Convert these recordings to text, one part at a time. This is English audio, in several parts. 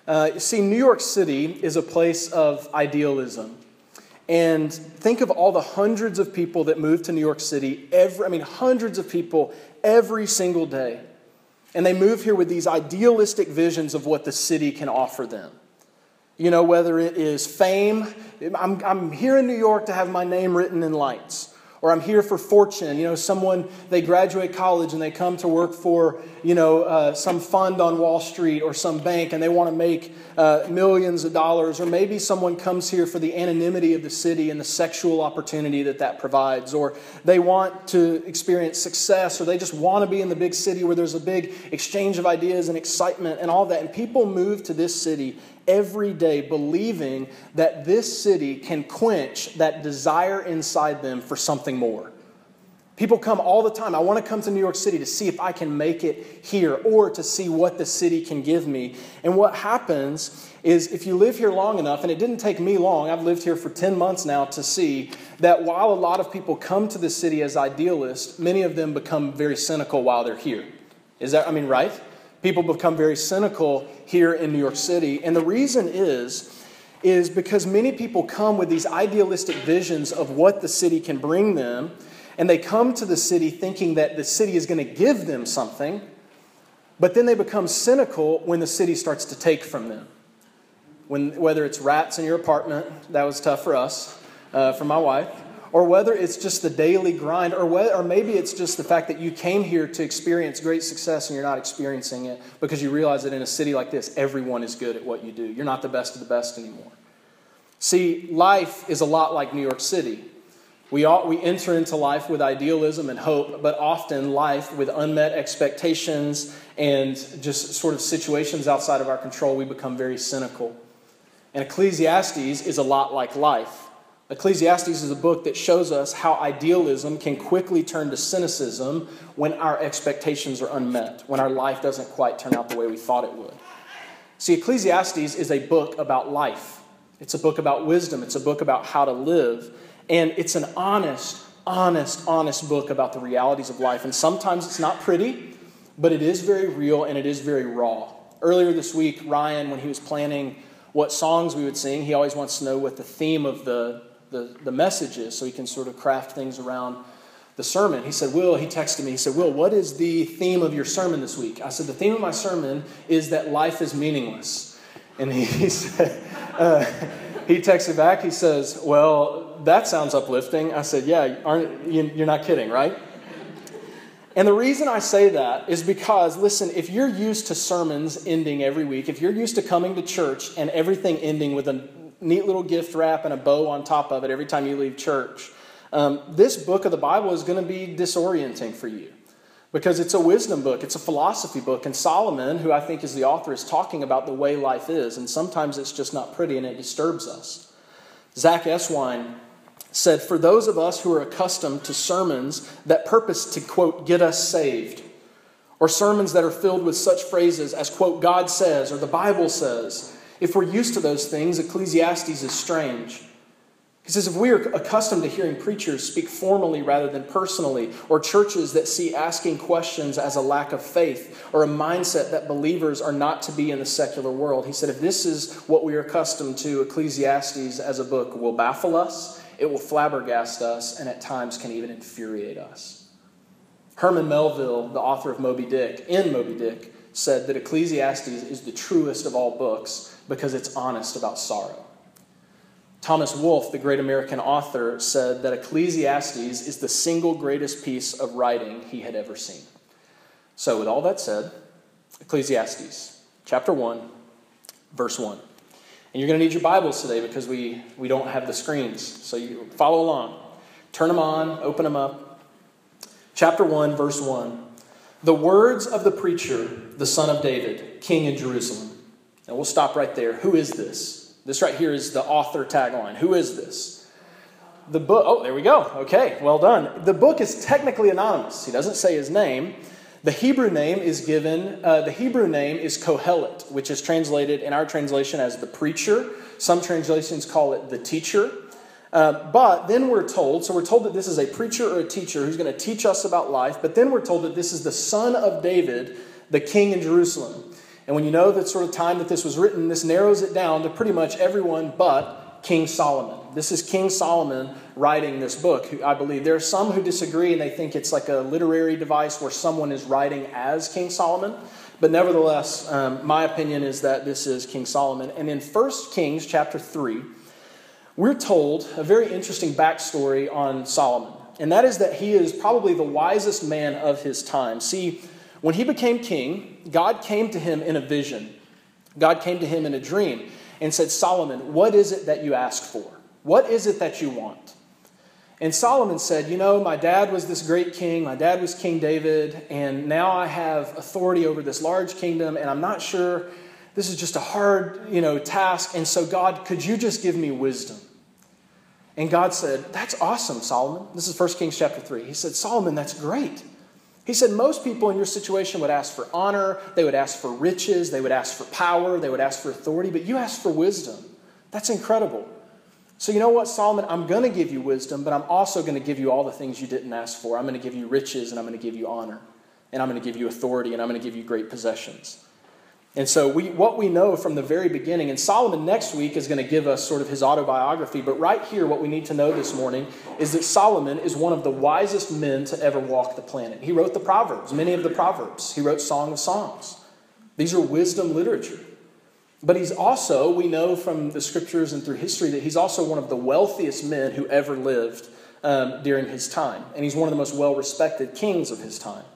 You see, New York City is a place of idealism. And think of all the hundreds of people that move to New York City, hundreds of people every single day. And they move here with these idealistic visions of what the city can offer them. You know, whether it is fame, I'm here in New York to have my name written in lights. Or I'm here for fortune. You know, they graduate college and they come to work for, some fund on Wall Street or some bank and they want to make millions of dollars. Or maybe someone comes here for the anonymity of the city and the sexual opportunity that provides. Or they want to experience success, or they just want to be in the big city where there's a big exchange of ideas and excitement and all that. And people move to this city every day believing that this city can quench that desire inside them for something more. People come all the time. I want to come to New York City to see if I can make it here or to see what the city can give me. And what happens is if you live here long enough, and it didn't take me long, I've lived here for 10 months now to see that while a lot of people come to the city as idealists, many of them become very cynical while they're here. Right? People become very cynical here in New York City. And the reason is because many people come with these idealistic visions of what the city can bring them. And they come to the city thinking that the city is going to give them something. But then they become cynical when the city starts to take from them. Whether it's rats in your apartment, that was tough for us, for my wife. Or whether it's just the daily grind, or maybe it's just the fact that you came here to experience great success and you're not experiencing it because you realize that in a city like this, everyone is good at what you do. You're not the best of the best anymore. See, life is a lot like New York City. We enter into life with idealism and hope, but often life with unmet expectations and just sort of situations outside of our control, we become very cynical. And Ecclesiastes is a lot like life. Ecclesiastes is a book that shows us how idealism can quickly turn to cynicism when our expectations are unmet, when our life doesn't quite turn out the way we thought it would. See, Ecclesiastes is a book about life. It's a book about wisdom. It's a book about how to live. And it's an honest book about the realities of life. And sometimes it's not pretty, but it is very real and it is very raw. Earlier this week, Ryan, when he was planning what songs we would sing, he always wants to know what the theme of the message is so he can sort of craft things around the sermon. He texted me, he said, Will, what is the theme of your sermon this week? I said, the theme of my sermon is that life is meaningless. And he said, he texted back, he says, well, that sounds uplifting. I said, yeah, you're not kidding, right? And the reason I say that is because, listen, if you're used to sermons ending every week, if you're used to coming to church and everything ending with a neat little gift wrap and a bow on top of it every time you leave church, this book of the Bible is going to be disorienting for you because it's a wisdom book, it's a philosophy book, and Solomon, who I think is the author, is talking about the way life is, and sometimes it's just not pretty and it disturbs us. Zach Eswine said, for those of us who are accustomed to sermons that purpose to, quote, get us saved, or sermons that are filled with such phrases as, quote, God says, or the Bible says, if we're used to those things, Ecclesiastes is strange. He says, if we are accustomed to hearing preachers speak formally rather than personally, or churches that see asking questions as a lack of faith, or a mindset that believers are not to be in the secular world, he said, if this is what we are accustomed to, Ecclesiastes as a book will baffle us, it will flabbergast us, and at times can even infuriate us. Herman Melville, the author of Moby Dick, said that Ecclesiastes is the truest of all books because it's honest about sorrow. Thomas Wolfe, the great American author, said that Ecclesiastes is the single greatest piece of writing he had ever seen. So with all that said, Ecclesiastes, chapter 1, verse 1. And you're going to need your Bibles today because we don't have the screens. So you follow along. Turn them on, open them up. Chapter 1, verse 1. The words of the preacher, the son of David, king in Jerusalem. And we'll stop right there. Who is this? This right here is the author tagline. Who is this? The book. Oh, there we go. Okay, well done. The book is technically anonymous. He doesn't say his name. The Hebrew name is given. The Hebrew name is Kohelet, which is translated in our translation as the preacher. Some translations call it the teacher. But then we're told that this is a preacher or a teacher who's going to teach us about life. But then we're told that this is the son of David, the king in Jerusalem. And when you know the sort of time that this was written, this narrows it down to pretty much everyone but King Solomon. This is King Solomon writing this book, I believe. There are some who disagree and they think it's like a literary device where someone is writing as King Solomon. But nevertheless, my opinion is that this is King Solomon. And in 1 Kings chapter 3, we're told a very interesting backstory on Solomon. And that is that he is probably the wisest man of his time. See, when he became king, God came to him in a vision. God came to him in a dream and said, Solomon, what is it that you ask for? What is it that you want? And Solomon said, you know, my dad was this great king. My dad was King David. And now I have authority over this large kingdom. And I'm not sure, this is just a hard, task. And so God, could you just give me wisdom? And God said, that's awesome, Solomon. This is 1 Kings chapter 3. He said, Solomon, that's great. He said, most people in your situation would ask for honor. They would ask for riches. They would ask for power. They would ask for authority. But you ask for wisdom. That's incredible. So you know what, Solomon? I'm going to give you wisdom, but I'm also going to give you all the things you didn't ask for. I'm going to give you riches, and I'm going to give you honor. And I'm going to give you authority, and I'm going to give you great possessions. And so what we know from the very beginning, and Solomon next week is going to give us sort of his autobiography, but right here what we need to know this morning is that Solomon is one of the wisest men to ever walk the planet. He wrote the Proverbs, many of the Proverbs. He wrote Song of Songs. These are wisdom literature. But he's also, we know from the scriptures and through history, that he's also one of the wealthiest men who ever lived during his time. And he's one of the most well-respected kings of his time.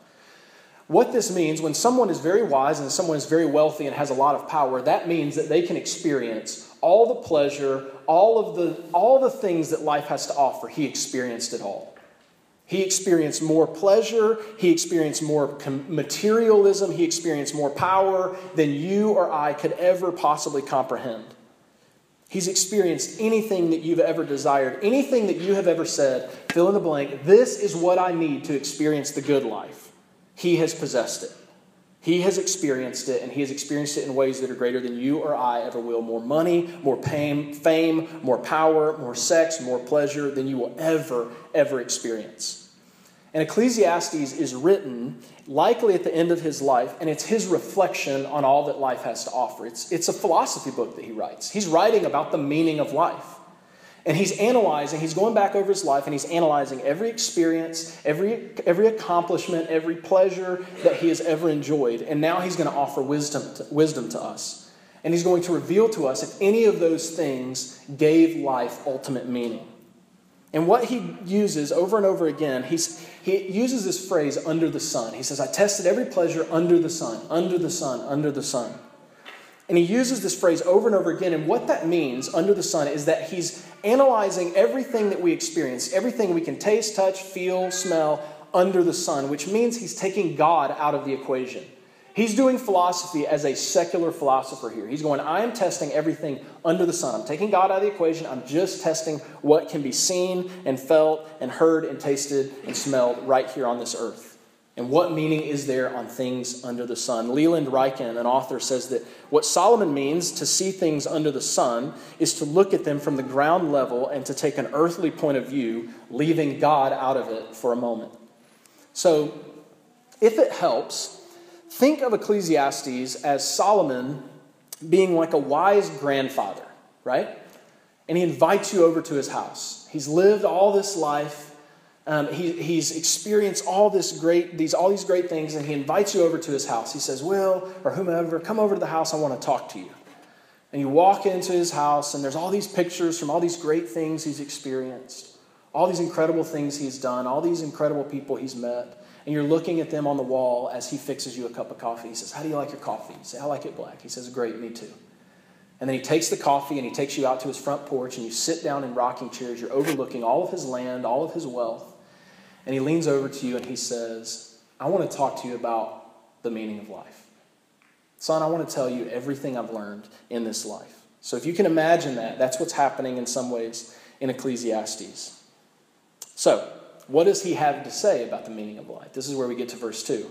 What this means, when someone is very wise and someone is very wealthy and has a lot of power, that means that they can experience all the pleasure, all the things that life has to offer. He experienced it all. He experienced more pleasure. He experienced more materialism. He experienced more power than you or I could ever possibly comprehend. He's experienced anything that you've ever desired, anything that you have ever said, fill in the blank, this is what I need to experience the good life. He has possessed it. He has experienced it, and he has experienced it in ways that are greater than you or I ever will. More money, more fame, more power, more sex, more pleasure than you will ever experience. And Ecclesiastes is written likely at the end of his life, and it's his reflection on all that life has to offer. It's a philosophy book that he writes. He's writing about the meaning of life. And he's analyzing, he's going back over his life, and he's analyzing every experience, every accomplishment, every pleasure that he has ever enjoyed. And now he's going to offer wisdom to us. And he's going to reveal to us if any of those things gave life ultimate meaning. And what he uses over and over again, he uses this phrase, under the sun. He says, I tested every pleasure under the sun, under the sun, under the sun. And he uses this phrase over and over again. And what that means, under the sun, is that he's analyzing everything that we experience, everything we can taste, touch, feel, smell, under the sun, which means he's taking God out of the equation. He's doing philosophy as a secular philosopher here. He's going, I am testing everything under the sun. I'm taking God out of the equation. I'm just testing what can be seen and felt and heard and tasted and smelled right here on this earth. And what meaning is there on things under the sun? Leland Ryken, an author, says that what Solomon means to see things under the sun is to look at them from the ground level and to take an earthly point of view, leaving God out of it for a moment. So, if it helps, think of Ecclesiastes as Solomon being like a wise grandfather, right? And he invites you over to his house. He's lived all this life. He's experienced all these great things, and he invites you over to his house. He says, Will, or whomever, come over to the house, I want to talk to you. And you walk into his house, and there's all these pictures from all these great things he's experienced, all these incredible things he's done, all these incredible people he's met. And you're looking at them on the wall as he fixes you a cup of coffee. He says, how do you like your coffee? You say, I like it black. He says, great, me too. And then he takes the coffee and he takes you out to his front porch, and you sit down in rocking chairs. You're overlooking all of his land, all of his wealth. And he leans over to you and he says, I want to talk to you about the meaning of life. Son, I want to tell you everything I've learned in this life. So if you can imagine that, that's what's happening in some ways in Ecclesiastes. So, what does he have to say about the meaning of life? This is where we get to verse 2.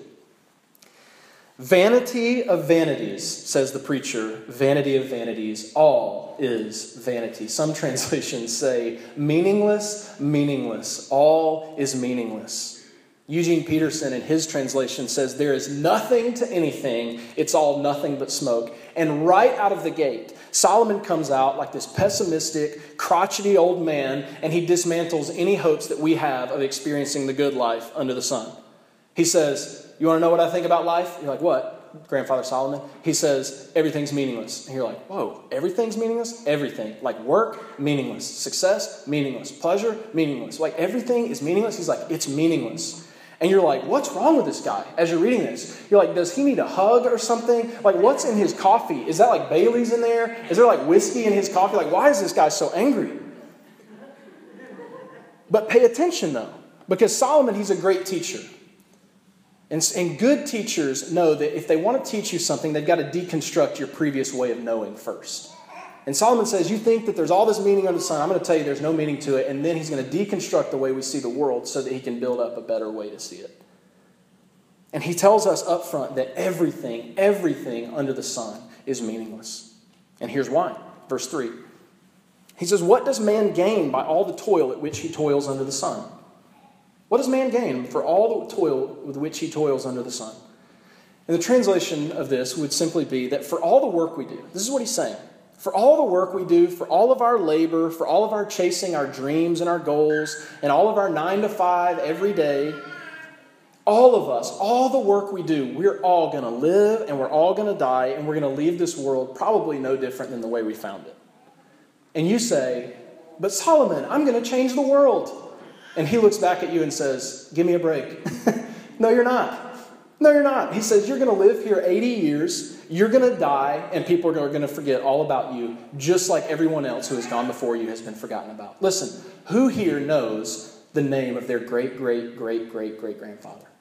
Vanity of vanities, says the preacher, vanity of vanities, all is vanity. Some translations say meaningless, meaningless, all is meaningless. Eugene Peterson, in his translation, says, there is nothing to anything. It's all nothing but smoke. And right out of the gate, Solomon comes out like this pessimistic, crotchety old man, and he dismantles any hopes that we have of experiencing the good life under the sun. He says, you want to know what I think about life? You're like, what, Grandfather Solomon? He says, everything's meaningless. And you're like, whoa, everything's meaningless? Everything. Like work, meaningless. Success, meaningless. Pleasure, meaningless. Like everything is meaningless? He's like, it's meaningless. And you're like, what's wrong with this guy? As you're reading this, you're like, does he need a hug or something? Like, what's in his coffee? Is that like Bailey's in there? Is there like whiskey in his coffee? Like, why is this guy so angry? But pay attention, though, because Solomon, he's a great teacher. And good teachers know that if they want to teach you something, they've got to deconstruct your previous way of knowing first. And Solomon says, you think that there's all this meaning under the sun. I'm going to tell you there's no meaning to it. And then he's going to deconstruct the way we see the world so that he can build up a better way to see it. And he tells us up front that everything under the sun is meaningless. And here's why. Verse 3. He says, what does man gain by all the toil at which he toils under the sun? What does man gain for all the toil with which he toils under the sun? And the translation of this would simply be that for all the work we do, this is what he's saying. For all the work we do, for all of our labor, for all of our chasing our dreams and our goals, and all of our 9 to 5 every day, all of us, all the work we do, we're all going to live and we're all going to die and we're going to leave this world probably no different than the way we found it. And you say, but Solomon, I'm going to change the world. And he looks back at you and says, give me a break. No, you're not. No, you're not. He says, you're going to live here 80 years, you're going to die, and people are going to forget all about you, just like everyone else who has gone before you has been forgotten about. Listen, who here knows the name of their great-great-great-great-great-grandfather?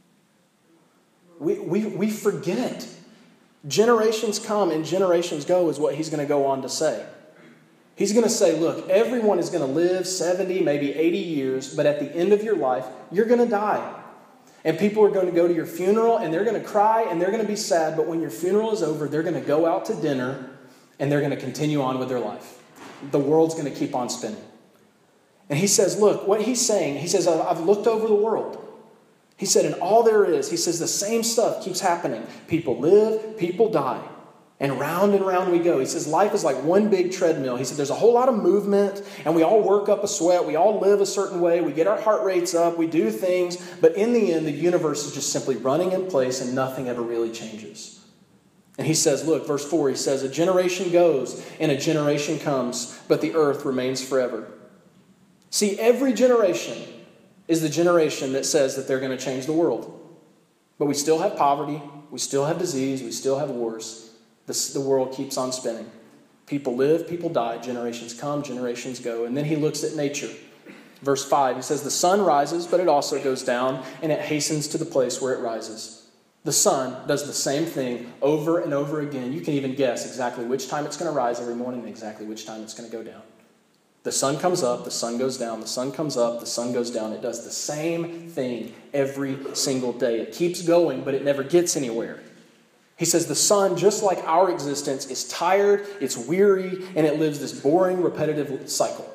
We forget. Generations come and generations go is what he's going to go on to say. He's going to say, look, everyone is going to live 70, maybe 80 years, but at the end of your life, you're going to die. And people are going to go to your funeral and they're going to cry and they're going to be sad. But when your funeral is over, they're going to go out to dinner and they're going to continue on with their life. The world's going to keep on spinning. And he says, look, what he's saying, he says, I've looked over the world. He said, and all there is, he says, the same stuff keeps happening. People live, people die. And round we go. He says life is like one big treadmill. He said there's a whole lot of movement and we all work up a sweat. We all live a certain way. We get our heart rates up. We do things. But in the end, the universe is just simply running in place and nothing ever really changes. And he says, look, verse 4, he says, a generation goes and a generation comes, but the earth remains forever. See, every generation is the generation that says that they're going to change the world. But we still have poverty. We still have disease. We still have wars. The world keeps on spinning. People live, people die, generations come, generations go. And then he looks at nature. Verse 5, he says, the sun rises, but it also goes down, and it hastens to the place where it rises. The sun does the same thing over and over again. You can even guess exactly which time it's going to rise every morning and exactly which time it's going to go down. The sun comes up, the sun goes down, the sun comes up, the sun goes down. It does the same thing every single day. It keeps going, but it never gets anywhere. He says the sun, just like our existence, is tired, it's weary, and it lives this boring, repetitive cycle.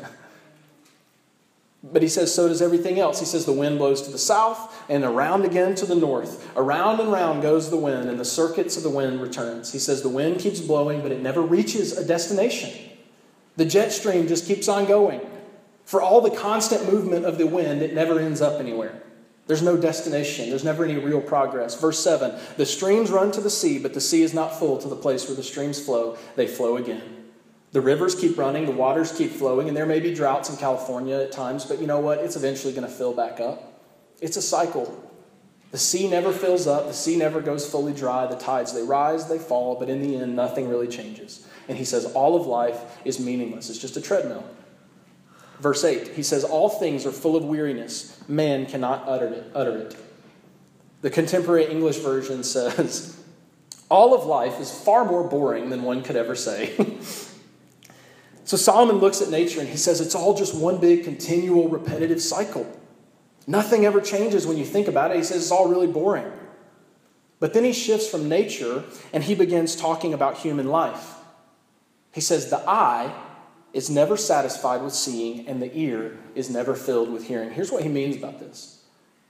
But he says so does everything else. He says the wind blows to the south and around again to the north. Around and round goes the wind, and the circuits of the wind returns. He says the wind keeps blowing, but it never reaches a destination. The jet stream just keeps on going. For all the constant movement of the wind, it never ends up anywhere. There's no destination. There's never any real progress. Verse 7, the streams run to the sea, but the sea is not full to the place where the streams flow. They flow again. The rivers keep running. The waters keep flowing. And there may be droughts in California at times, but you know what? It's eventually going to fill back up. It's a cycle. The sea never fills up. The sea never goes fully dry. The tides, they rise, they fall, but in the end, nothing really changes. And he says all of life is meaningless. It's just a treadmill. Verse 8, he says, all things are full of weariness. Man cannot utter it. The contemporary English version says, all of life is far more boring than one could ever say. So Solomon looks at nature and he says, it's all just one big continual repetitive cycle. Nothing ever changes when you think about it. He says it's all really boring. But then he shifts from nature and he begins talking about human life. He says the eye is never satisfied with seeing, and the ear is never filled with hearing. Here's what he means about this.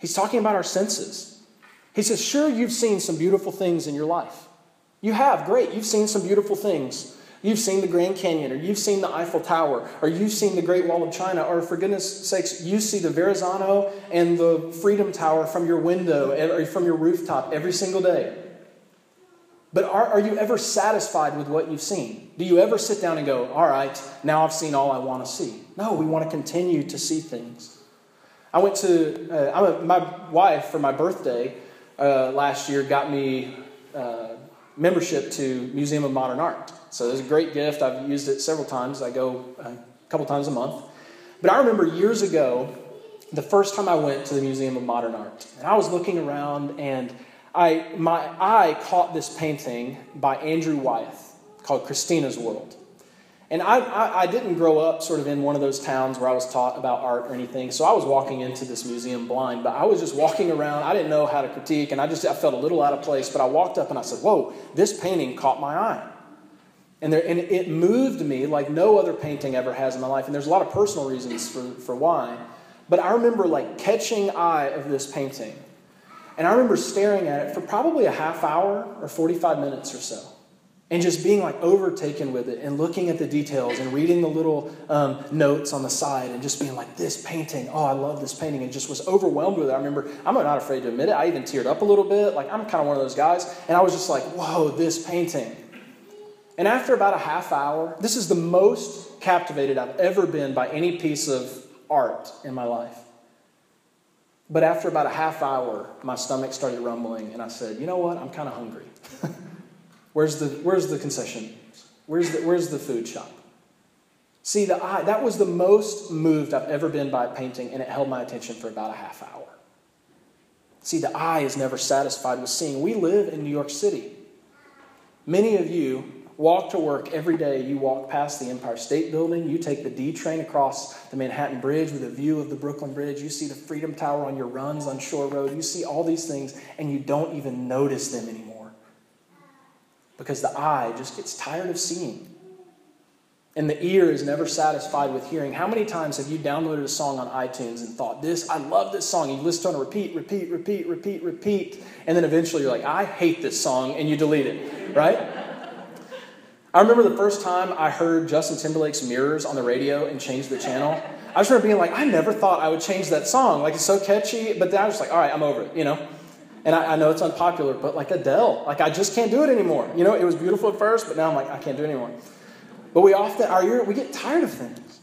He's talking about our senses. He says, sure, you've seen some beautiful things in your life. You have, great. You've seen some beautiful things. You've seen the Grand Canyon, or you've seen the Eiffel Tower, or you've seen the Great Wall of China, or for goodness sakes, you see the Verrazano and the Freedom Tower from your window or from your rooftop every single day. But are you ever satisfied with what you've seen? Do you ever sit down and go, all right, now I've seen all I want to see? No, we want to continue to see things. I went to, my wife for my birthday last year got me membership to Museum of Modern Art. So it was a great gift. I've used it several times. I go a couple times a month. But I remember years ago, the first time I went to the Museum of Modern Art. And I was looking around, and my eye caught this painting by Andrew Wyeth called Christina's World. And I didn't grow up sort of in one of those towns where I was taught about art or anything. So I was walking into this museum blind, but I was just walking around. I didn't know how to critique, and I felt a little out of place. But I walked up and I said, whoa, this painting caught my eye. And it moved me like no other painting ever has in my life. And there's a lot of personal reasons for why. But I remember like catching eye of this painting. And I remember staring at it for probably a half hour or 45 minutes or so. And just being like overtaken with it and looking at the details and reading the little notes on the side and just being like, this painting, oh, I love this painting. And just was overwhelmed with it. I remember, I'm not afraid to admit it, I even teared up a little bit. Like, I'm kind of one of those guys. And I was just like, whoa, this painting. And after about a half hour, this is the most captivated I've ever been by any piece of art in my life. But after about a half hour, my stomach started rumbling, and I said, you know what? I'm kind of hungry. Where's the concession? Where's the food shop? See, the eye, that was the most moved I've ever been by a painting, and it held my attention for about a half hour. See, the eye is never satisfied with seeing. We live in New York City. Many of you walk to work every day. You walk past the Empire State Building. You take the D train across the Manhattan Bridge with a view of the Brooklyn Bridge. You see the Freedom Tower on your runs on Shore Road. You see all these things, and you don't even notice them anymore. Because the eye just gets tired of seeing. And the ear is never satisfied with hearing. How many times have you downloaded a song on iTunes and thought, I love this song. And you listen to it on repeat. And then eventually you're like, I hate this song. And you delete it, right? I remember the first time I heard Justin Timberlake's Mirrors on the radio and changed the channel. I just remember being like, I never thought I would change that song. Like, it's so catchy. But then I was just like, all right, I'm over it, you know. And I know it's unpopular, but like Adele, like I just can't do it anymore. You know, it was beautiful at first, but now I'm like, I can't do it anymore. But we get tired of things.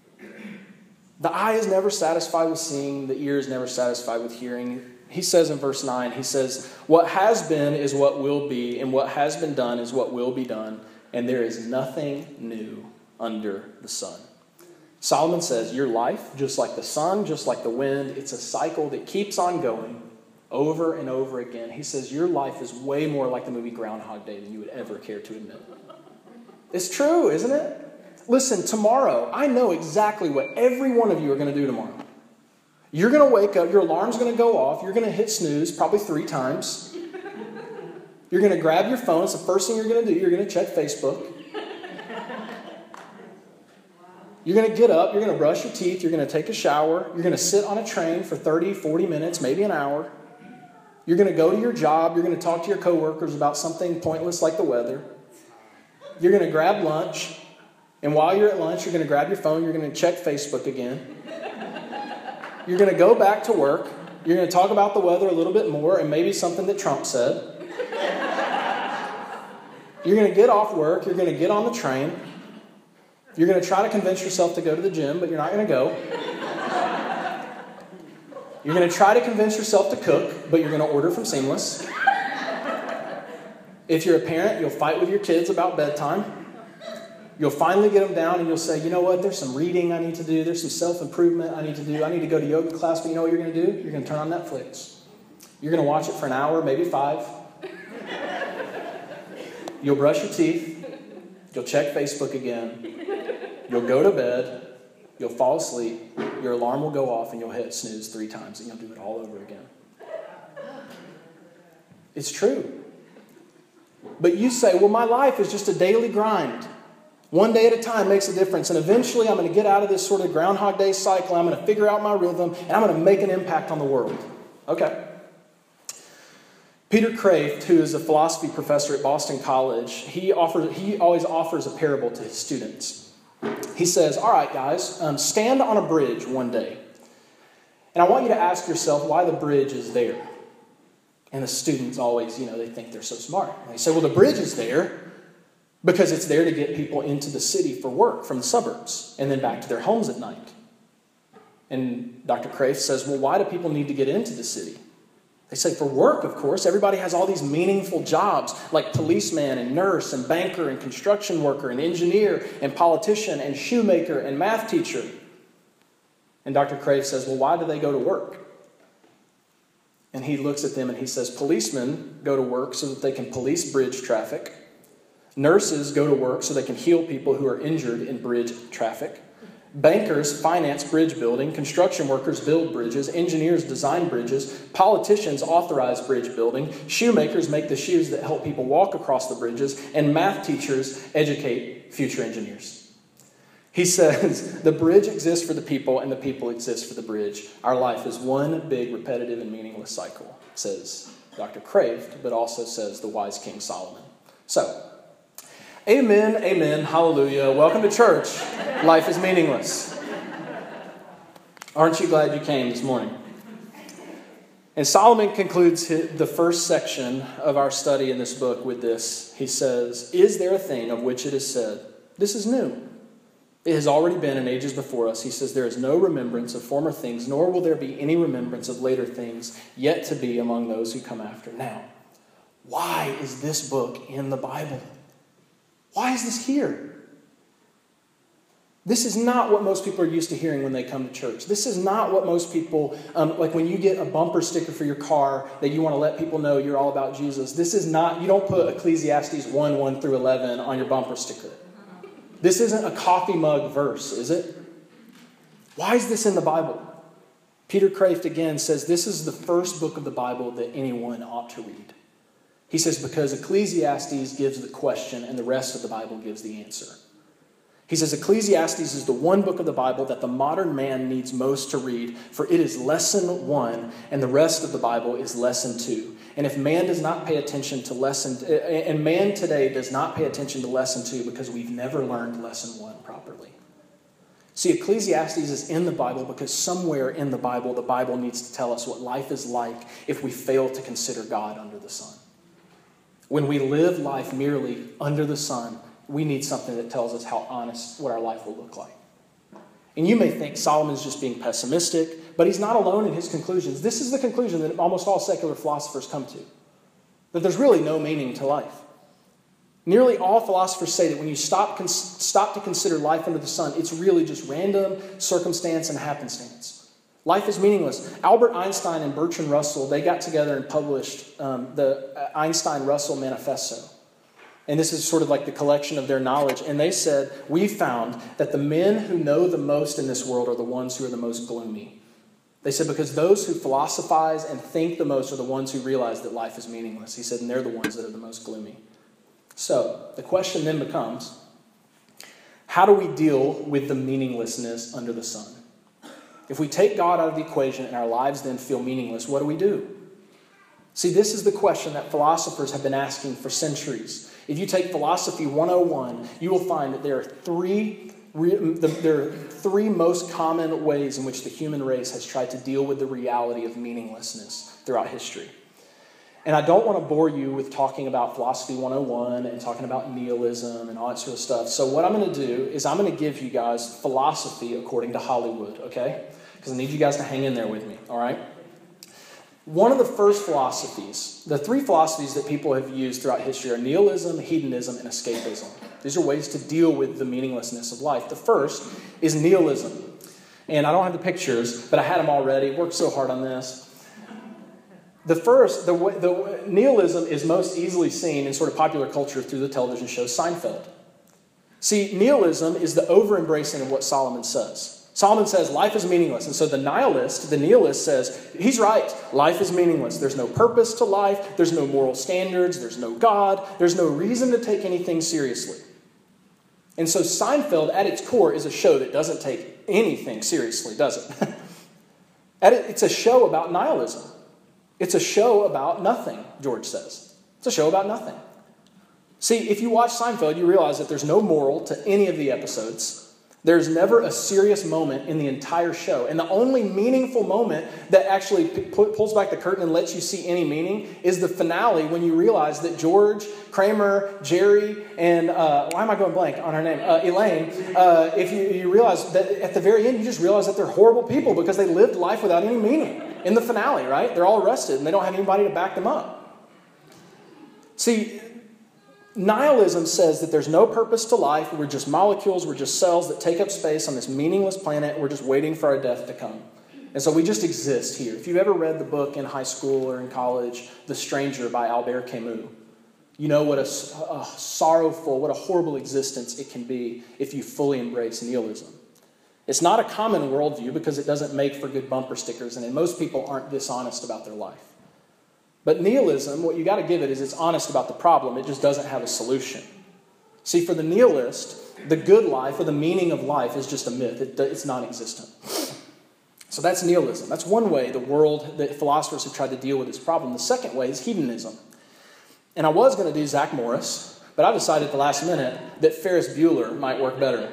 The eye is never satisfied with seeing. The ear is never satisfied with hearing. He says in verse 9, he says, what has been is what will be, and what has been done is what will be done, and there is nothing new under the sun. Solomon says, your life, just like the sun, just like the wind, it's a cycle that keeps on going over and over again. He says, your life is way more like the movie Groundhog Day than you would ever care to admit. It's true, isn't it? Listen, tomorrow, I know exactly what every one of you are going to do tomorrow. You're going to wake up, your alarm's going to go off, you're going to hit snooze probably 3 times. You're going to grab your phone, it's the first thing you're going to do, you're going to check Facebook. You're going to get up, you're going to brush your teeth, you're going to take a shower, you're going to sit on a train for 30, 40 minutes, maybe an hour. You're going to go to your job. You're going to talk to your coworkers about something pointless like the weather. You're going to grab lunch. And while you're at lunch, you're going to grab your phone. You're going to check Facebook again. You're going to go back to work. You're going to talk about the weather a little bit more and maybe something that Trump said. You're going to get off work. You're going to get on the train. You're going to try to convince yourself to go to the gym, but you're not going to go. You're going to try to convince yourself to cook, but you're going to order from Seamless. If you're a parent, you'll fight with your kids about bedtime. You'll finally get them down and you'll say, you know what, there's some reading I need to do. There's some self-improvement I need to do. I need to go to yoga class, but you know what you're going to do? You're going to turn on Netflix. You're going to watch it for an hour, maybe 5. You'll brush your teeth. You'll check Facebook again. You'll go to bed. You'll fall asleep, your alarm will go off, and you'll hit snooze 3 times, and you'll do it all over again. It's true. But you say, well, my life is just a daily grind. One day at a time makes a difference, and eventually I'm going to get out of this sort of Groundhog Day cycle, I'm going to figure out my rhythm, and I'm going to make an impact on the world. Okay. Peter Kraft, who is a philosophy professor at Boston College, he always offers a parable to his students. He says, all right, guys, stand on a bridge one day. And I want you to ask yourself why the bridge is there. And the students always, they think they're so smart. And they say, well, the bridge is there because it's there to get people into the city for work from the suburbs and then back to their homes at night. And Dr. Kraft says, well, why do people need to get into the city? They say for work, of course. Everybody has all these meaningful jobs like policeman and nurse and banker and construction worker and engineer and politician and shoemaker and math teacher. And Dr. Kraft says, well, why do they go to work? And he looks at them and he says, policemen go to work so that they can police bridge traffic. Nurses go to work so they can heal people who are injured in bridge traffic. Bankers finance bridge building. Construction workers build bridges. Engineers design bridges. Politicians authorize bridge building. Shoemakers make the shoes that help people walk across the bridges. And math teachers educate future engineers. He says, the bridge exists for the people and the people exist for the bridge. Our life is one big repetitive and meaningless cycle, says Dr. Kraft, but also says the wise King Solomon. So, amen, amen, hallelujah. Welcome to church. Life is meaningless. Aren't you glad you came this morning? And Solomon concludes the first section of our study in this book with this. He says, is there a thing of which it is said, this is new? It has already been in ages before us. He says, there is no remembrance of former things, nor will there be any remembrance of later things yet to be among those who come after. Now, why is this book in the Bible? Why is this here? This is not what most people are used to hearing when they come to church. This is not what most people, like when you get a bumper sticker for your car that you want to let people know you're all about Jesus. This is not, you don't put Ecclesiastes 1 through 11 on your bumper sticker. This isn't a coffee mug verse, is it? Why is this in the Bible? Peter Kraft again says this is the first book of the Bible that anyone ought to read. He says because Ecclesiastes gives the question and the rest of the Bible gives the answer. He says Ecclesiastes is the one book of the Bible that the modern man needs most to read, for it is lesson 1 and the rest of the Bible is lesson 2. And if man does not pay attention to and man today does not pay attention to lesson 2 because we've never learned lesson 1 properly. See, Ecclesiastes is in the Bible because somewhere in the Bible needs to tell us what life is like if we fail to consider God under the sun. When we live life merely under the sun, we need something that tells us how honest what our life will look like. And you may think Solomon's just being pessimistic, but he's not alone in his conclusions. This is the conclusion that almost all secular philosophers come to, that there's really no meaning to life. Nearly all philosophers say that when you stop to consider life under the sun, it's really just random circumstance and happenstance. Life is meaningless. Albert Einstein and Bertrand Russell, they got together and published the Einstein-Russell Manifesto. And this is sort of like the collection of their knowledge. And they said, we found that the men who know the most in this world are the ones who are the most gloomy. They said, because those who philosophize and think the most are the ones who realize that life is meaningless. He said, and they're the ones that are the most gloomy. So the question then becomes, how do we deal with the meaninglessness under the sun? If we take God out of the equation and our lives then feel meaningless, what do we do? See, this is the question that philosophers have been asking for centuries. If you take Philosophy 101, you will find that there are three most common ways in which the human race has tried to deal with the reality of meaninglessness throughout history. And I don't want to bore you with talking about Philosophy 101 and talking about nihilism and all that sort of stuff. So what I'm going to do is I'm going to give you guys philosophy according to Hollywood, okay? Because I need you guys to hang in there with me, all right? One of the first philosophies, the three philosophies that people have used throughout history are nihilism, hedonism, and escapism. These are ways to deal with the meaninglessness of life. The first is nihilism. And I don't have the pictures, but I had them already. Worked so hard on this. The nihilism is most easily seen in sort of popular culture through the television show Seinfeld. See, nihilism is the over-embracing of what Solomon says. Solomon says life is meaningless. And so the nihilist says, he's right, life is meaningless. There's no purpose to life. There's no moral standards. There's no God. There's no reason to take anything seriously. And so Seinfeld, at its core, is a show that doesn't take anything seriously, does it? It's a show about nihilism. It's a show about nothing, George says. It's a show about nothing. See, if you watch Seinfeld, you realize that there's no moral to any of the episodes. There's never a serious moment in the entire show. And the only meaningful moment that actually pulls back the curtain and lets you see any meaning is the finale, when you realize that George, Kramer, Jerry, and why am I going blank on her name? Elaine. If you realize that at the very end, you just realize that they're horrible people because they lived life without any meaning. In the finale, right? They're all arrested and they don't have anybody to back them up. See, nihilism says that there's no purpose to life. We're just molecules. We're just cells that take up space on this meaningless planet. We're just waiting for our death to come. And so we just exist here. If you've ever read the book in high school or in college, The Stranger by Albert Camus, you know what a sorrowful, what a horrible existence it can be if you fully embrace nihilism. It's not a common worldview because it doesn't make for good bumper stickers, and most people aren't dishonest about their life. But nihilism, what you got to give it is it's honest about the problem. It just doesn't have a solution. See, for the nihilist, the good life or the meaning of life is just a myth. It's non-existent. So that's nihilism. That's one way the world, that philosophers have tried to deal with this problem. The second way is hedonism. And I was going to do Zach Morris, but I decided at the last minute that Ferris Bueller might work better.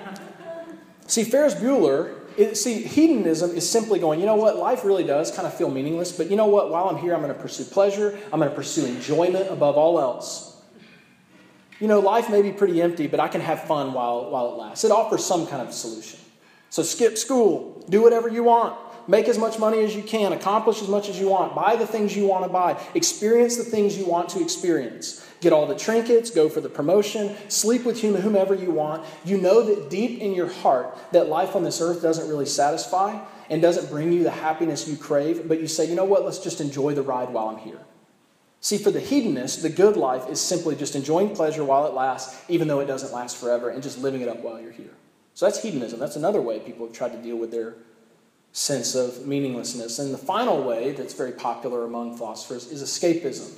See, Ferris Bueller, hedonism is simply going, you know what, life really does kind of feel meaningless, but you know what, while I'm here, I'm going to pursue pleasure, I'm going to pursue enjoyment above all else. You know, life may be pretty empty, but I can have fun while it lasts. It offers some kind of solution. So skip school, do whatever you want, make as much money as you can, accomplish as much as you want, buy the things you want to buy, experience the things you want to experience. Get all the trinkets, go for the promotion, sleep with whomever you want. You know that deep in your heart that life on this earth doesn't really satisfy and doesn't bring you the happiness you crave, but you say, you know what, let's just enjoy the ride while I'm here. See, for the hedonist, the good life is simply just enjoying pleasure while it lasts, even though it doesn't last forever, and just living it up while you're here. So that's hedonism. That's another way people have tried to deal with their sense of meaninglessness. And the final way that's very popular among philosophers is escapism.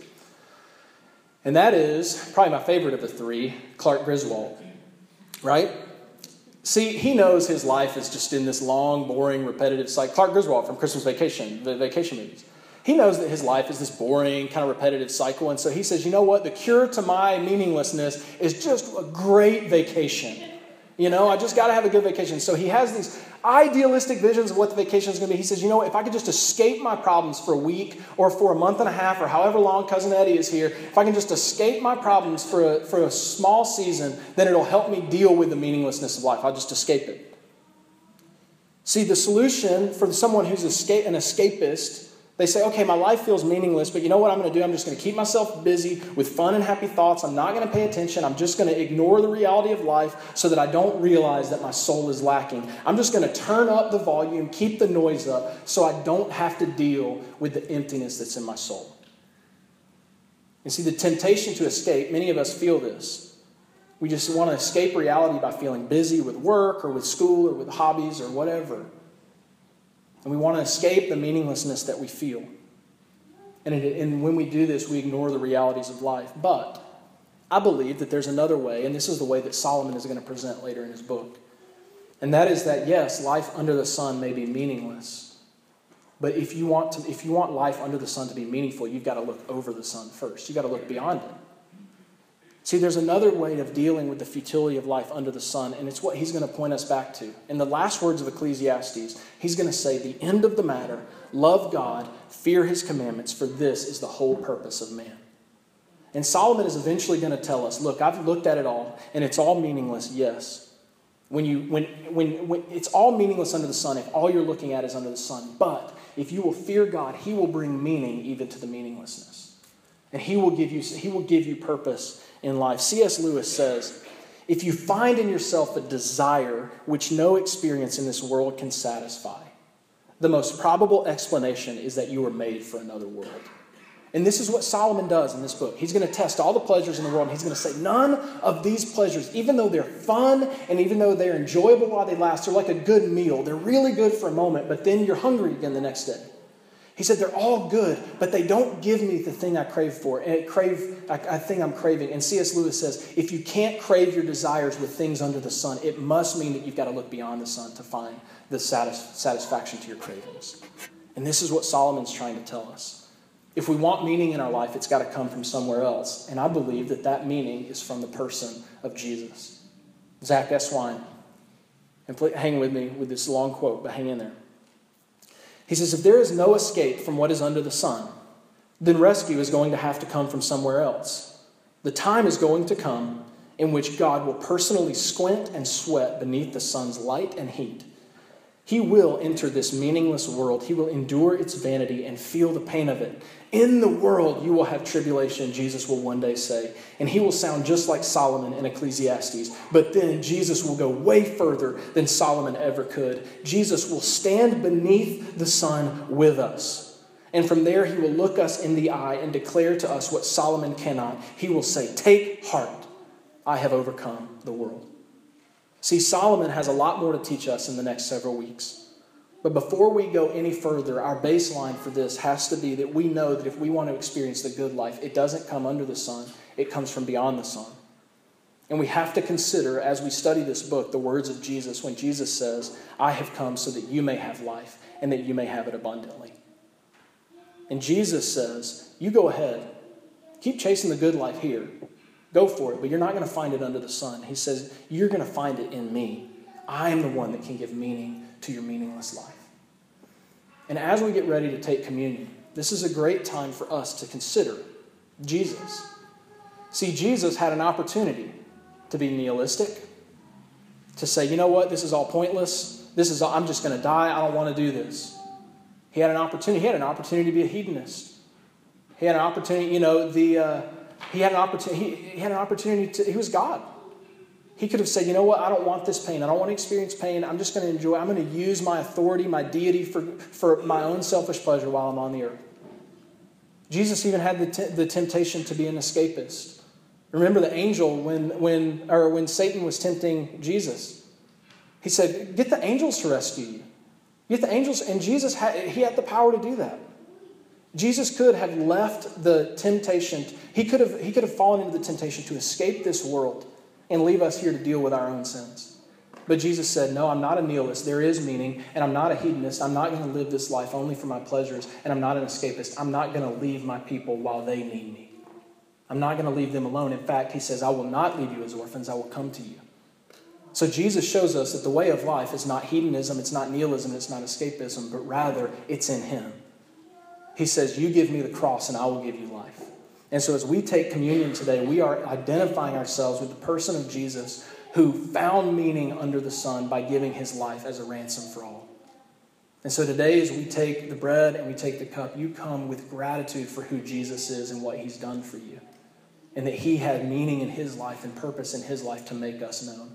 And that is probably my favorite of the three, Clark Griswold, right? See, he knows his life is just in this long, boring, repetitive cycle. Clark Griswold from Christmas Vacation, the vacation movies. He knows that his life is this boring, kind of repetitive cycle. And so he says, you know what? The cure to my meaninglessness is just a great vacation. You know, I just got to have a good vacation. So he has these idealistic visions of what the vacation is going to be. He says, you know what, if I could just escape my problems for a week or for a month and a half or however long Cousin Eddie is here, if I can just escape my problems for a small season, then it'll help me deal with the meaninglessness of life. I'll just escape it. See, the solution for someone who's an escapist, they say, okay, my life feels meaningless, but you know what I'm going to do? I'm just going to keep myself busy with fun and happy thoughts. I'm not going to pay attention. I'm just going to ignore the reality of life so that I don't realize that my soul is lacking. I'm just going to turn up the volume, keep the noise up, so I don't have to deal with the emptiness that's in my soul. You see, the temptation to escape, many of us feel this. We just want to escape reality by feeling busy with work or with school or with hobbies or whatever. And we want to escape the meaninglessness that we feel. And when we do this, we ignore the realities of life. But I believe that there's another way, and this is the way that Solomon is going to present later in his book. And that is that, yes, life under the sun may be meaningless. But if you want life under the sun to be meaningful, you've got to look over the sun first. You've got to look beyond it. See, there's another way of dealing with the futility of life under the sun, and it's what he's going to point us back to. In the last words of Ecclesiastes, he's going to say, the end of the matter, love God, fear his commandments, for this is the whole purpose of man. And Solomon is eventually going to tell us, look, I've looked at it all, and it's all meaningless, yes. When it's all meaningless under the sun, if all you're looking at is under the sun. But if you will fear God, he will bring meaning even to the meaninglessness. And he will give you purpose in life. C.S. Lewis says, if you find in yourself a desire which no experience in this world can satisfy, the most probable explanation is that you were made for another world. And this is what Solomon does in this book. He's going to test all the pleasures in the world, and he's going to say none of these pleasures, even though they're fun and even though they're enjoyable while they last, they're like a good meal. They're really good for a moment, but then you're hungry again the next day. He said, they're all good, but they don't give me the thing I crave for. And I think I'm craving. And C.S. Lewis says, if you can't crave your desires with things under the sun, it must mean that you've got to look beyond the sun to find the satisfaction to your cravings. And this is what Solomon's trying to tell us. If we want meaning in our life, it's got to come from somewhere else. And I believe that that meaning is from the person of Jesus. Zach Eswine, and hang with me with this long quote, but hang in there. He says, if there is no escape from what is under the sun, then rescue is going to have to come from somewhere else. The time is going to come in which God will personally squint and sweat beneath the sun's light and heat. He will enter this meaningless world. He will endure its vanity and feel the pain of it. In the world you will have tribulation, Jesus will one day say. And he will sound just like Solomon in Ecclesiastes. But then Jesus will go way further than Solomon ever could. Jesus will stand beneath the sun with us. And from there he will look us in the eye and declare to us what Solomon cannot. He will say, take heart, I have overcome the world. See, Solomon has a lot more to teach us in the next several weeks. But before we go any further, our baseline for this has to be that we know that if we want to experience the good life, it doesn't come under the sun, it comes from beyond the sun. And we have to consider, as we study this book, the words of Jesus when Jesus says, I have come so that you may have life and that you may have it abundantly. And Jesus says, you go ahead, keep chasing the good life here. Go for it, but you're not going to find it under the sun. He says, you're going to find it in me. I am the one that can give meaning to your meaningless life. And as we get ready to take communion, this is a great time for us to consider Jesus. See, Jesus had an opportunity to be nihilistic, to say, you know what, this is all pointless. I'm just going to die. I don't want to do this. He had an opportunity to be a hedonist. He had an opportunity, He had an opportunity he was God. He could have said, you know what, I don't want this pain. I don't want to experience pain. I'm just going to enjoy. I'm going to use my authority, my deity for my own selfish pleasure while I'm on the earth. Jesus even had the temptation to be an escapist. Remember the angel when Satan was tempting Jesus. He said, get the angels to rescue you. Get the angels. And Jesus, he had the power to do that. Jesus could have left the temptation. He could have fallen into the temptation to escape this world and leave us here to deal with our own sins. But Jesus said, no, I'm not a nihilist. There is meaning, and I'm not a hedonist. I'm not going to live this life only for my pleasures, and I'm not an escapist. I'm not going to leave my people while they need me. I'm not going to leave them alone. In fact, he says, I will not leave you as orphans. I will come to you. So Jesus shows us that the way of life is not hedonism, it's not nihilism, it's not escapism, but rather it's in him. He says, you give me the cross and I will give you life. And so as we take communion today, we are identifying ourselves with the person of Jesus who found meaning under the sun by giving his life as a ransom for all. And so today as we take the bread and we take the cup, you come with gratitude for who Jesus is and what he's done for you. And that he had meaning in his life and purpose in his life to make us known.